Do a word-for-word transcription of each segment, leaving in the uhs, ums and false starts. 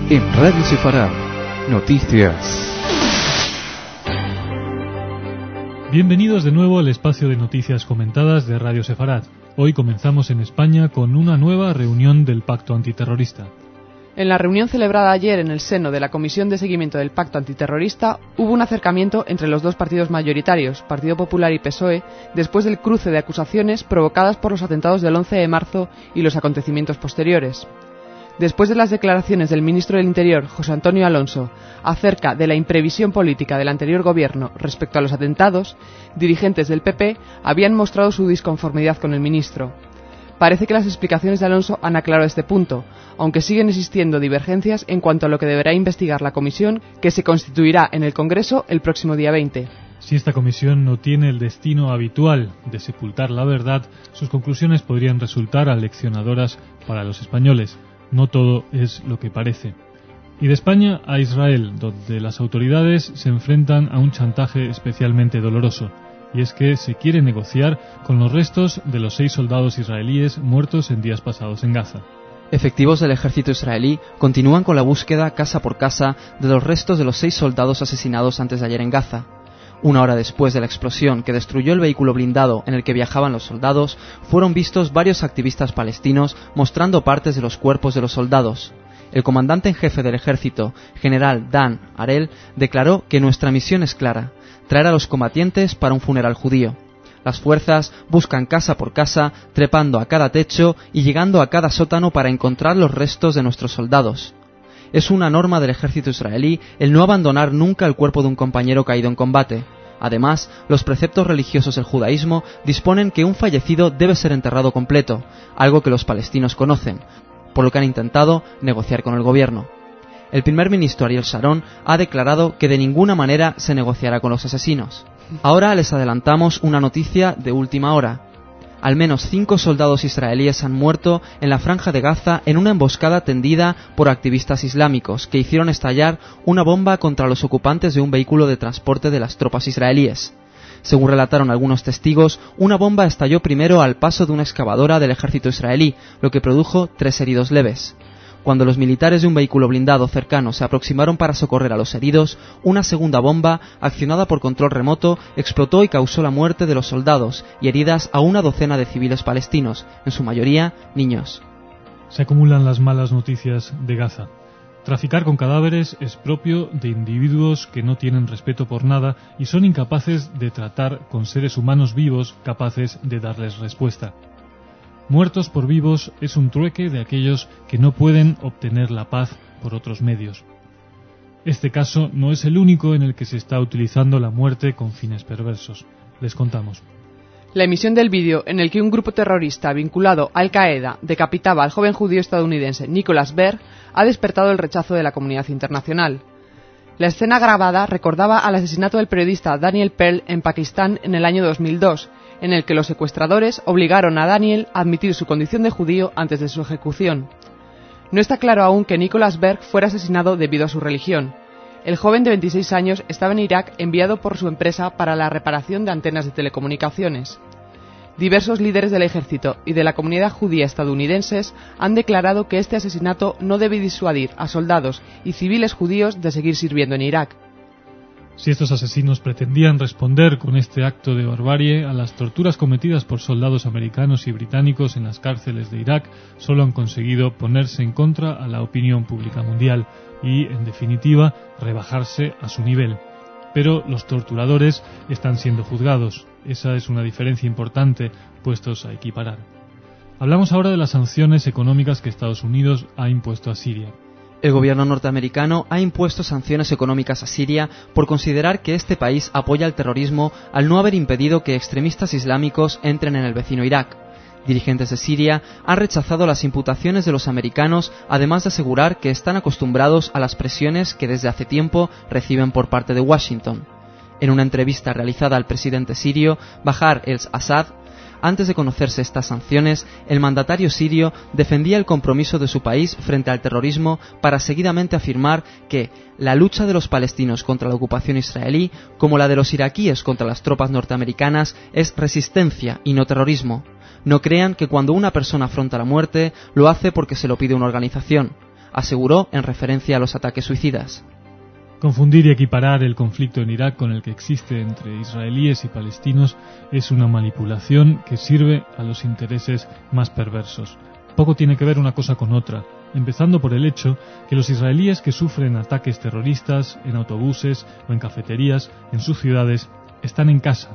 En Radio Sefarad, noticias. Bienvenidos de nuevo al espacio de noticias comentadas de Radio Sefarad. Hoy comenzamos en España con una nueva reunión del Pacto Antiterrorista. En la reunión celebrada ayer en el seno de la Comisión de Seguimiento del Pacto Antiterrorista, hubo un acercamiento entre los dos partidos mayoritarios, Partido Popular y P S O E, después del cruce de acusaciones provocadas por los atentados del once de marzo y los acontecimientos posteriores. Después de las declaraciones del ministro del Interior, José Antonio Alonso, acerca de la imprevisión política del anterior gobierno respecto a los atentados, dirigentes del P P habían mostrado su disconformidad con el ministro. Parece que las explicaciones de Alonso han aclarado este punto, aunque siguen existiendo divergencias en cuanto a lo que deberá investigar la comisión que se constituirá en el Congreso el próximo día veinte. Si esta comisión no tiene el destino habitual de sepultar la verdad, sus conclusiones podrían resultar aleccionadoras para los españoles. No todo es lo que parece. Y de España a Israel, donde las autoridades se enfrentan a un chantaje especialmente doloroso. Y es que se quiere negociar con los restos de los seis soldados israelíes muertos en días pasados en Gaza. Efectivos del ejército israelí continúan con la búsqueda casa por casa de los restos de los seis soldados asesinados antes de ayer en Gaza. Una hora después de la explosión que destruyó el vehículo blindado en el que viajaban los soldados, fueron vistos varios activistas palestinos mostrando partes de los cuerpos de los soldados. El comandante en jefe del ejército, general Dan Arel, declaró que nuestra misión es clara: traer a los combatientes para un funeral judío. Las fuerzas buscan casa por casa, trepando a cada techo y llegando a cada sótano para encontrar los restos de nuestros soldados. Es una norma del ejército israelí el no abandonar nunca el cuerpo de un compañero caído en combate. Además, los preceptos religiosos del judaísmo disponen que un fallecido debe ser enterrado completo, algo que los palestinos conocen, por lo que han intentado negociar con el gobierno. El primer ministro Ariel Sharon ha declarado que de ninguna manera se negociará con los asesinos. Ahora les adelantamos una noticia de última hora. Al menos cinco soldados israelíes han muerto en la franja de Gaza en una emboscada tendida por activistas islámicos que hicieron estallar una bomba contra los ocupantes de un vehículo de transporte de las tropas israelíes. Según relataron algunos testigos, una bomba estalló primero al paso de una excavadora del ejército israelí, lo que produjo tres heridos leves. Cuando los militares de un vehículo blindado cercano se aproximaron para socorrer a los heridos, una segunda bomba, accionada por control remoto, explotó y causó la muerte de los soldados y heridas a una docena de civiles palestinos, en su mayoría niños. Se acumulan las malas noticias de Gaza. Traficar con cadáveres es propio de individuos que no tienen respeto por nada y son incapaces de tratar con seres humanos vivos capaces de darles respuesta. Muertos por vivos es un trueque de aquellos que no pueden obtener la paz por otros medios. Este caso no es el único en el que se está utilizando la muerte con fines perversos. Les contamos. La emisión del vídeo en el que un grupo terrorista vinculado a Al-Qaeda decapitaba al joven judío estadounidense Nicholas Berg ha despertado el rechazo de la comunidad internacional. La escena grabada recordaba al asesinato del periodista Daniel Pearl en Pakistán en el año dos mil dos, en el que los secuestradores obligaron a Daniel a admitir su condición de judío antes de su ejecución. No está claro aún que Nicholas Berg fuera asesinado debido a su religión. El joven de veintiséis años estaba en Irak enviado por su empresa para la reparación de antenas de telecomunicaciones. Diversos líderes del ejército y de la comunidad judía estadounidenses han declarado que este asesinato no debe disuadir a soldados y civiles judíos de seguir sirviendo en Irak. Si estos asesinos pretendían responder con este acto de barbarie a las torturas cometidas por soldados americanos y británicos en las cárceles de Irak, solo han conseguido ponerse en contra a la opinión pública mundial y, en definitiva, rebajarse a su nivel. Pero los torturadores están siendo juzgados. Esa es una diferencia importante, puestos a equiparar. Hablamos ahora de las sanciones económicas que Estados Unidos ha impuesto a Siria. El gobierno norteamericano ha impuesto sanciones económicas a Siria por considerar que este país apoya el terrorismo al no haber impedido que extremistas islámicos entren en el vecino Irak. Dirigentes de Siria han rechazado las imputaciones de los americanos, además de asegurar que están acostumbrados a las presiones que desde hace tiempo reciben por parte de Washington. En una entrevista realizada al presidente sirio, Bashar el-Assad, antes de conocerse estas sanciones, el mandatario sirio defendía el compromiso de su país frente al terrorismo para seguidamente afirmar que la lucha de los palestinos contra la ocupación israelí, como la de los iraquíes contra las tropas norteamericanas, es resistencia y no terrorismo. No crean que cuando una persona afronta la muerte, lo hace porque se lo pide una organización. aseguró en referencia a los ataques suicidas. Confundir y equiparar el conflicto en Irak con el que existe entre israelíes y palestinos es una manipulación que sirve a los intereses más perversos. Poco tiene que ver una cosa con otra, empezando por el hecho que los israelíes que sufren ataques terroristas en autobuses o en cafeterías en sus ciudades están en casa.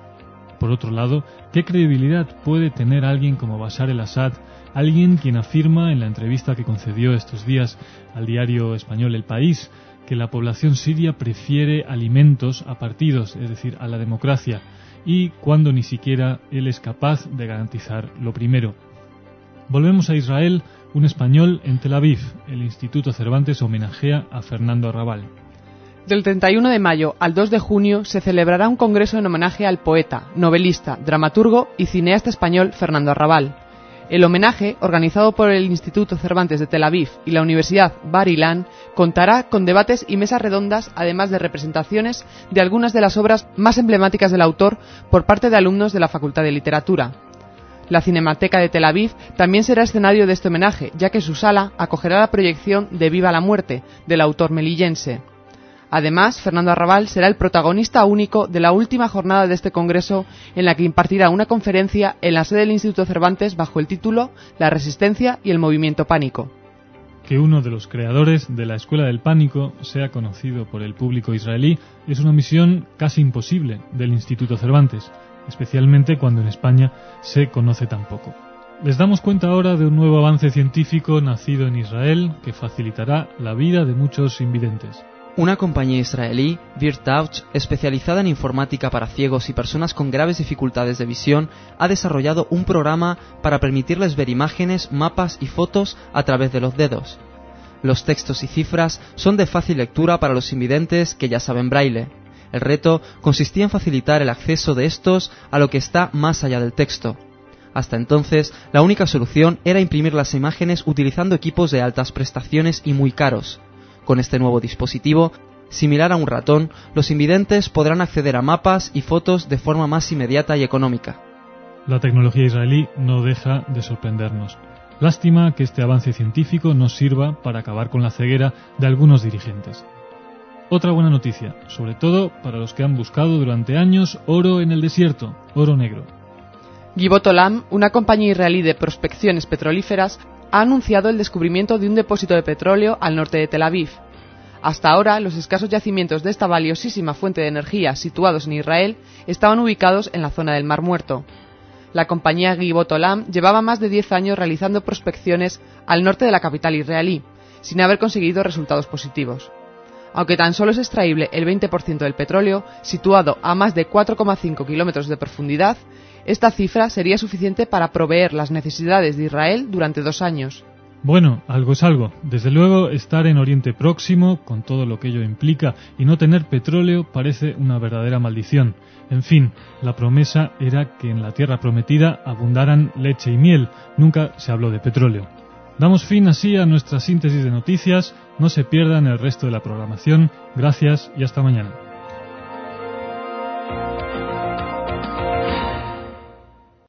Por otro lado, ¿qué credibilidad puede tener alguien como Bashar el-Assad, alguien quien afirma en la entrevista que concedió estos días al diario español El País que la población siria prefiere alimentos a partidos, es decir, a la democracia, y cuando ni siquiera él es capaz de garantizar lo primero? Volvemos a Israel. Un español en Tel Aviv. El Instituto Cervantes homenajea a Fernando Arrabal. Del treinta y uno de mayo al dos de junio se celebrará un congreso en homenaje al poeta, novelista, dramaturgo y cineasta español Fernando Arrabal. El homenaje, organizado por el Instituto Cervantes de Tel Aviv y la Universidad Bar Ilan, contará con debates y mesas redondas, además de representaciones de algunas de las obras más emblemáticas del autor por parte de alumnos de la Facultad de Literatura. La Cinemateca de Tel Aviv también será escenario de este homenaje, ya que su sala acogerá la proyección de Viva la muerte, del autor melillense. Además, Fernando Arrabal será el protagonista único de la última jornada de este congreso, en la que impartirá una conferencia en la sede del Instituto Cervantes bajo el título La resistencia y el movimiento pánico. Que uno de los creadores de la Escuela del Pánico sea conocido por el público israelí es una misión casi imposible del Instituto Cervantes, especialmente cuando en España se conoce tan poco. Les damos cuenta ahora de un nuevo avance científico nacido en Israel que facilitará la vida de muchos invidentes. Una compañía israelí, VirTouch, especializada en informática para ciegos y personas con graves dificultades de visión, ha desarrollado un programa para permitirles ver imágenes, mapas y fotos a través de los dedos. Los textos y cifras son de fácil lectura para los invidentes que ya saben braille. El reto consistía en facilitar el acceso de estos a lo que está más allá del texto. Hasta entonces, la única solución era imprimir las imágenes utilizando equipos de altas prestaciones y muy caros. Con este nuevo dispositivo, similar a un ratón, los invidentes podrán acceder a mapas y fotos de forma más inmediata y económica. La tecnología israelí no deja de sorprendernos. Lástima que este avance científico no sirva para acabar con la ceguera de algunos dirigentes. Otra buena noticia, sobre todo para los que han buscado durante años oro en el desierto, oro negro. Givot Olam, una compañía israelí de prospecciones petrolíferas, ha anunciado el descubrimiento de un depósito de petróleo al norte de Tel Aviv. Hasta ahora, los escasos yacimientos de esta valiosísima fuente de energía situados en Israel estaban ubicados en la zona del Mar Muerto. La compañía Givot Olam llevaba más de diez años realizando prospecciones al norte de la capital israelí, sin haber conseguido resultados positivos. Aunque tan solo es extraíble el veinte por ciento del petróleo, situado a más de cuatro coma cinco kilómetros de profundidad, esta cifra sería suficiente para proveer las necesidades de Israel durante dos años. Bueno, algo es algo. Desde luego, estar en Oriente Próximo, con todo lo que ello implica, y no tener petróleo parece una verdadera maldición. En fin, la promesa era que en la tierra prometida abundaran leche y miel. Nunca se habló de petróleo. Damos fin así a nuestra síntesis de noticias. No se pierdan el resto de la programación. Gracias y hasta mañana.